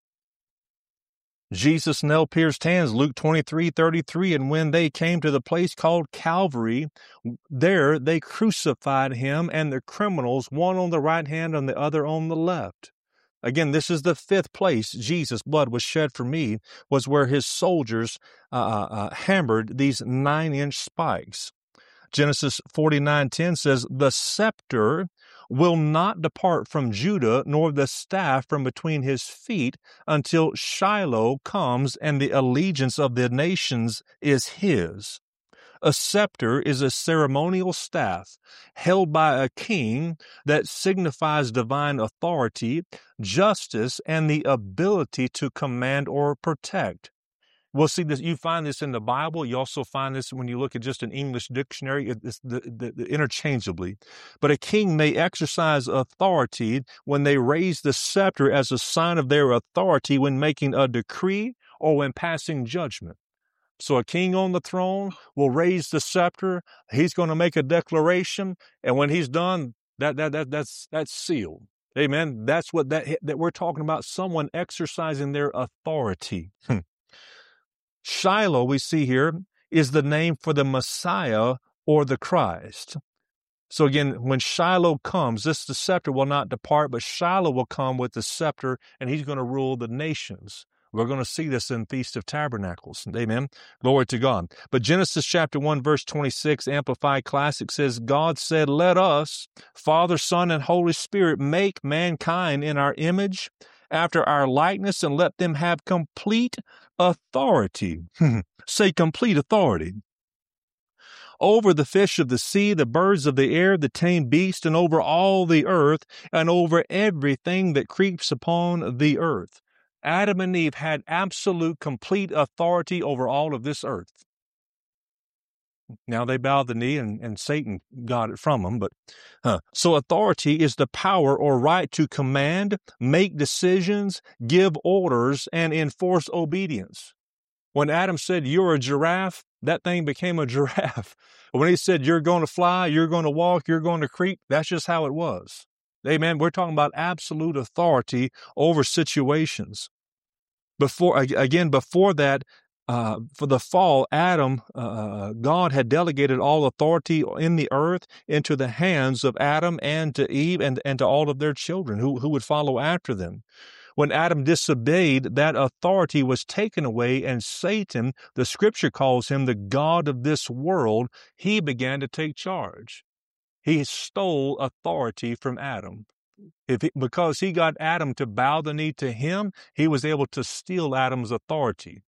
Jesus nail-pierced hands, Luke 23:33, and when they came to the place called Calvary, there they crucified him and the criminals, one on the right hand and the other on the left. Again, this is the fifth place Jesus' blood was shed for me, was where his soldiers hammered these 9-inch spikes. Genesis 49:10 says, the scepter will not depart from Judah, nor the staff from between his feet, until Shiloh comes and the allegiance of the nations is his. A scepter is a ceremonial staff held by a king that signifies divine authority, justice, and the ability to command or protect. We'll see this. You find this in the Bible. You also find this when you look at just an English dictionary, it's interchangeably. But a king may exercise authority when they raise the scepter as a sign of their authority when making a decree or when passing judgment. So a king on the throne will raise the scepter. He's going to make a declaration, and when he's done, that's sealed. Amen. That's what that we're talking about. Someone exercising their authority. Shiloh, we see here, is the name for the Messiah or the Christ. So again, when Shiloh comes, the scepter will not depart, but Shiloh will come with the scepter, and he's going to rule the nations. We're going to see this in Feast of Tabernacles. Amen. Glory to God. But Genesis chapter 1, verse 26, Amplified Classic says, God said, let us, Father, Son, and Holy Spirit, make mankind in our image, after our likeness, and let them have complete authority. Say complete authority. Over the fish of the sea, the birds of the air, the tame beast, and over all the earth, and over everything that creeps upon the earth. Adam and Eve had absolute, complete authority over all of this earth. Now they bowed the knee and Satan got it from them. So authority is the power or right to command, make decisions, give orders, and enforce obedience. When Adam said, you're a giraffe, that thing became a giraffe. When he said, you're going to fly, you're going to walk, you're going to creep, that's just how it was. Amen. We're talking about absolute authority over situations. Before that, for the fall, Adam, God had delegated all authority in the earth into the hands of Adam and to Eve and to all of their children who would follow after them. When Adam disobeyed, that authority was taken away, and Satan, the scripture calls him the god of this world, he began to take charge. He stole authority from Adam. Because he got Adam to bow the knee to him, he was able to steal Adam's authority.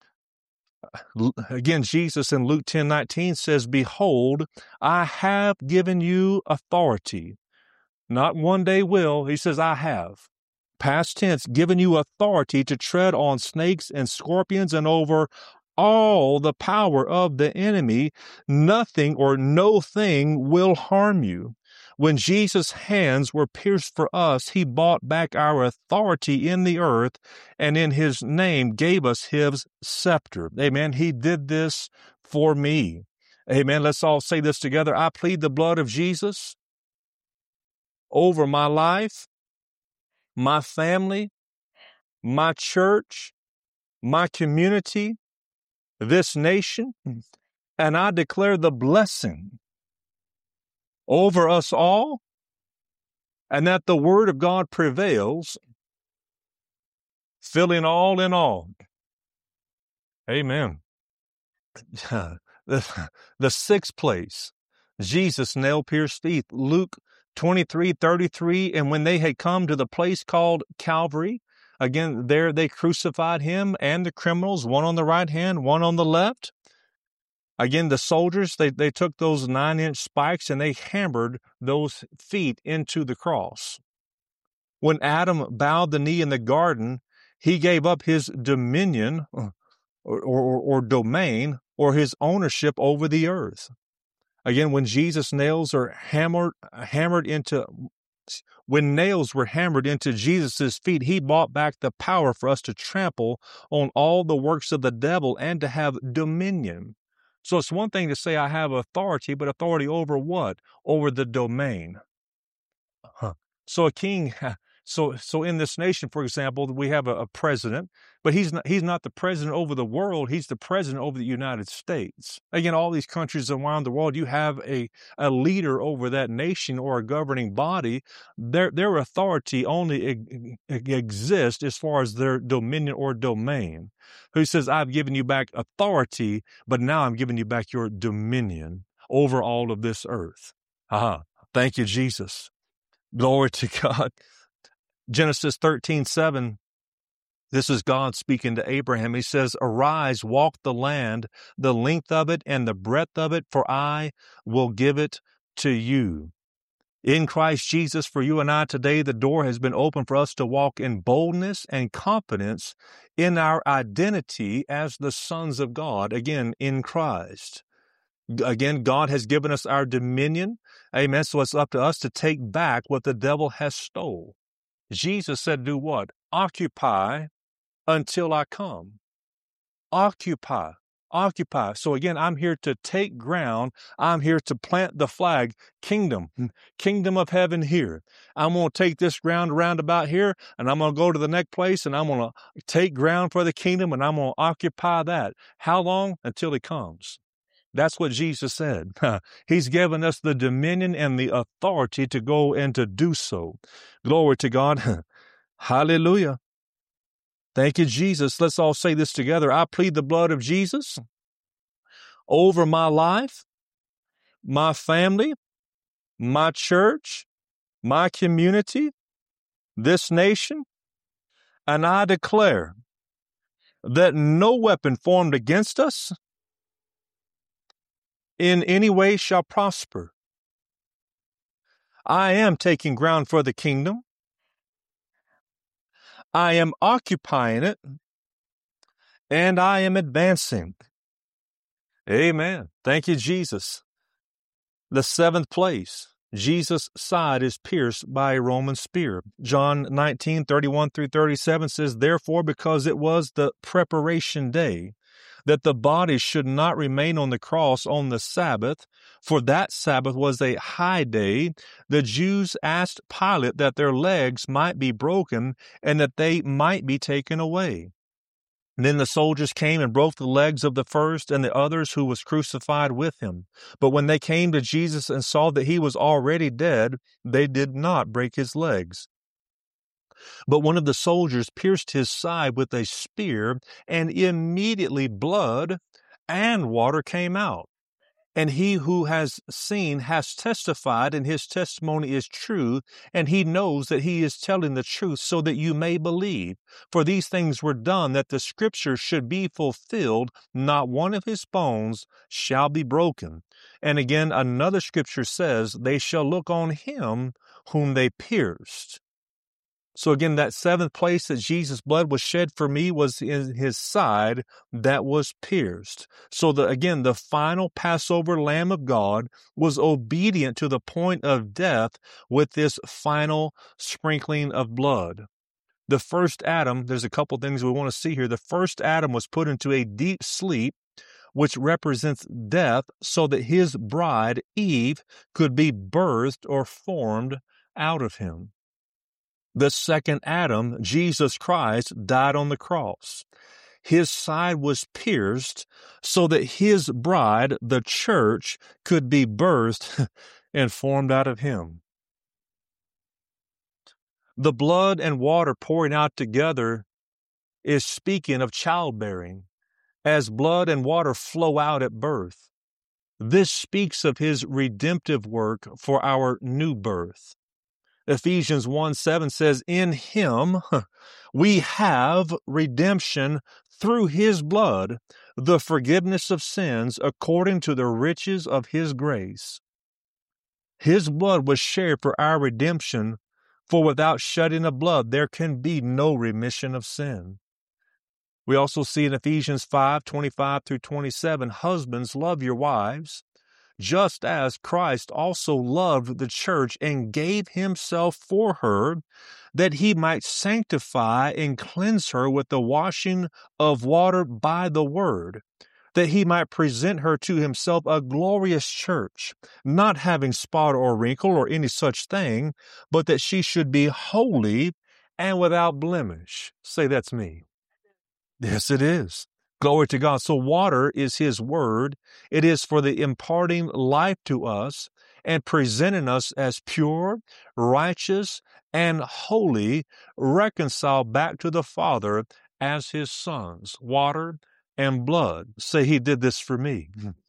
Again, Jesus in Luke 10:19 says, behold, I have given you authority. Not one day will. He says, I have. Past tense, given you authority to tread on snakes and scorpions and over all the power of the enemy. Nothing or no thing will harm you. When Jesus' hands were pierced for us, he bought back our authority in the earth, and in his name gave us his scepter. Amen. He did this for me. Amen. Let's all say this together. I plead the blood of Jesus over my life, my family, my church, my community, this nation, And I declare the blessing over us all, and that the word of God prevails, filling all in all. Amen. The sixth place, Jesus' nail-pierced feet. Luke 23:33, and when they had come to the place called Calvary, again, there they crucified him and the criminals, one on the right hand, one on the left. Again, the soldiers, they took those 9-inch spikes and they hammered those feet into the cross. When Adam bowed the knee in the garden, he gave up his dominion or domain or his ownership over the earth. Again, when Jesus' nails are when nails were hammered into Jesus' feet, he bought back the power for us to trample on all the works of the devil and to have dominion. So it's one thing to say I have authority, but authority over what? Over the domain. So a king, so in this nation, for example, we have a president, but he's not the president over the world. He's the president over the United States. Again, all these countries around the world, you have a leader over that nation or a governing body. Their authority only exists as far as their dominion or domain. He says, I've given you back authority, but now I'm giving you back your dominion over all of this earth. Thank you, Jesus. Glory to God. Genesis 13:7, this is God speaking to Abraham. He says, arise, walk the land, the length of it and the breadth of it, for I will give it to you. In Christ Jesus, for you and I today, the door has been opened for us to walk in boldness and confidence in our identity as the sons of God, again, in Christ. Again, God has given us our dominion. Amen. So it's up to us to take back what the devil has stole. Jesus said, do what? Occupy until I come. Occupy. So again, I'm here to take ground. I'm here to plant the flag. Kingdom of heaven here. I'm going to take this ground around about here, and I'm going to go to the next place, and I'm going to take ground for the kingdom, and I'm going to occupy that. How long? Until he comes. That's what Jesus said. He's given us the dominion and the authority to go and to do so. Glory to God. Hallelujah. Thank you, Jesus. Let's all say this together. I plead the blood of Jesus over my life, my family, my church, my community, this nation, and I declare that no weapon formed against us in any way shall prosper. I am taking ground for the kingdom. I am occupying it, and I am advancing. Amen. Thank you, Jesus. The seventh place, Jesus' side is pierced by a Roman spear. John 19:31-37 says, therefore, because it was the preparation day, that the body should not remain on the cross on the Sabbath, for that Sabbath was a high day, the Jews asked Pilate that their legs might be broken and that they might be taken away. And then the soldiers came and broke the legs of the first and the others who was crucified with him. But when they came to Jesus and saw that he was already dead, they did not break his legs. But one of the soldiers pierced his side with a spear, and immediately blood and water came out. And he who has seen has testified, and his testimony is true, and he knows that he is telling the truth, so that you may believe. For these things were done that the scripture should be fulfilled, not one of his bones shall be broken. And again, another scripture says, they shall look on him whom they pierced. So again, that seventh place that Jesus' blood was shed for me was in his side that was pierced. So again, the final Passover Lamb of God was obedient to the point of death with this final sprinkling of blood. The first Adam, there's a couple things we want to see here. The first Adam was put into a deep sleep, which represents death, so that his bride, Eve, could be birthed or formed out of him. The second Adam, Jesus Christ, died on the cross. his side was pierced so that his bride, the church, could be birthed and formed out of him. The blood and water pouring out together is speaking of childbearing, as blood and water flow out at birth. This speaks of his redemptive work for our new birth. Ephesians 1:7 says, in him we have redemption through his blood, the forgiveness of sins according to the riches of his grace. His blood was shed for our redemption, for without shedding of blood there can be no remission of sin. We also see in Ephesians 5:25 through 27, husbands, love your wives, just as Christ also loved the church and gave himself for her, that he might sanctify and cleanse her with the washing of water by the word, that he might present her to himself a glorious church, not having spot or wrinkle or any such thing, but that she should be holy and without blemish. Say, that's me. Yes, it is. Glory to God. So water is his word. It is for the imparting life to us and presenting us as pure, righteous, and holy, reconciled back to the Father as his sons. Water and blood. Say, he did this for me.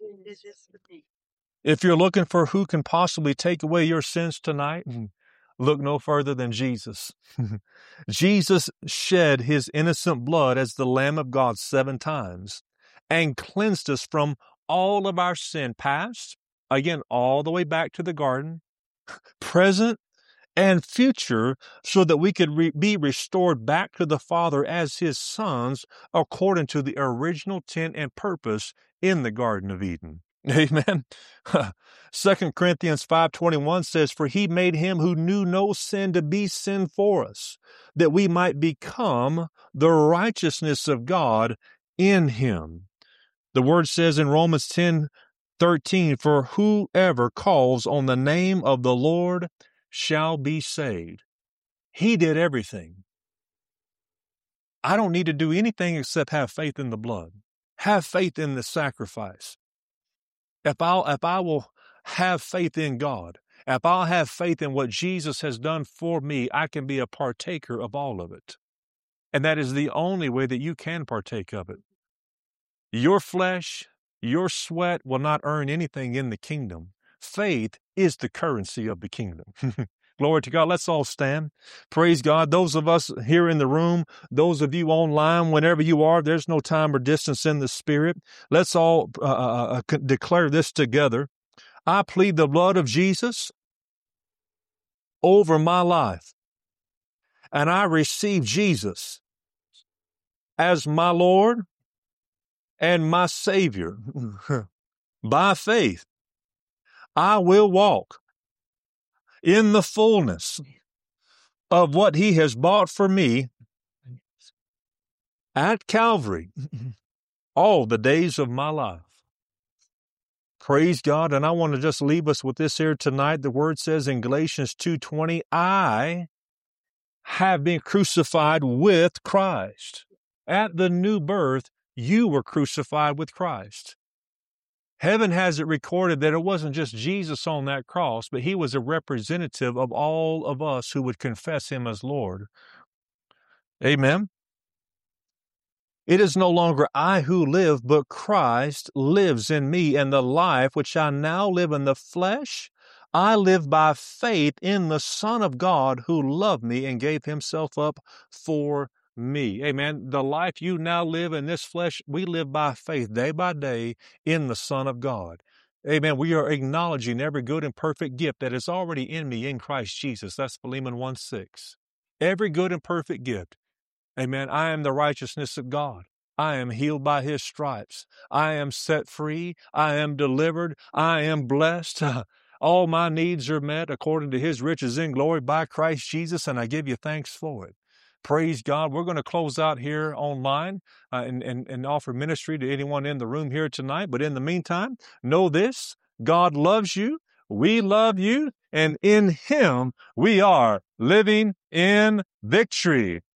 If you're looking for who can possibly take away your sins tonight, look no further than Jesus. Jesus shed his innocent blood as the Lamb of God 7 times and cleansed us from all of our sin, past, again, all the way back to the garden, present, and future, so that we could be restored back to the Father as his sons according to the original intent and purpose in the Garden of Eden. Amen. 2 Corinthians 5:21 says, for he made him who knew no sin to be sin for us, that we might become the righteousness of God in him. The word says in Romans 10:13, for whoever calls on the name of the Lord shall be saved. He did everything. I don't need to do anything except have faith in the blood, have faith in the sacrifice. If I will have faith in God, if I'll have faith in what Jesus has done for me, I can be a partaker of all of it. And that is the only way that you can partake of it. Your flesh, your sweat will not earn anything in the kingdom. Faith is the currency of the kingdom. Glory to God. Let's all stand. Praise God. Those of us here in the room, those of you online, whenever you are, there's no time or distance in the Spirit. Let's all declare this together. I plead the blood of Jesus over my life, and I receive Jesus as my Lord and my Savior. By faith, I will walk in the fullness of what he has bought for me at Calvary all the days of my life. Praise God. And I want to just leave us with this here tonight. The word says in Galatians 2:20, I have been crucified with Christ. At the new birth, you were crucified with Christ. Heaven has it recorded that it wasn't just Jesus on that cross, but he was a representative of all of us who would confess him as Lord. Amen. It is no longer I who live, but Christ lives in me, and the life which I now live in the flesh, I live by faith in the Son of God who loved me and gave himself up for me. Amen. The life you now live in this flesh, we live by faith day by day in the Son of God. Amen. We are acknowledging every good and perfect gift that is already in me in Christ Jesus. That's Philemon 1:6. Every good and perfect gift. Amen. I am the righteousness of God. I am healed by his stripes. I am set free. I am delivered. I am blessed. All my needs are met according to his riches in glory by Christ Jesus, and I give you thanks for it. Praise God. We're going to close out here online and offer ministry to anyone in the room here tonight. But in the meantime, know this: God loves you. We love you. And in him, we are living in victory.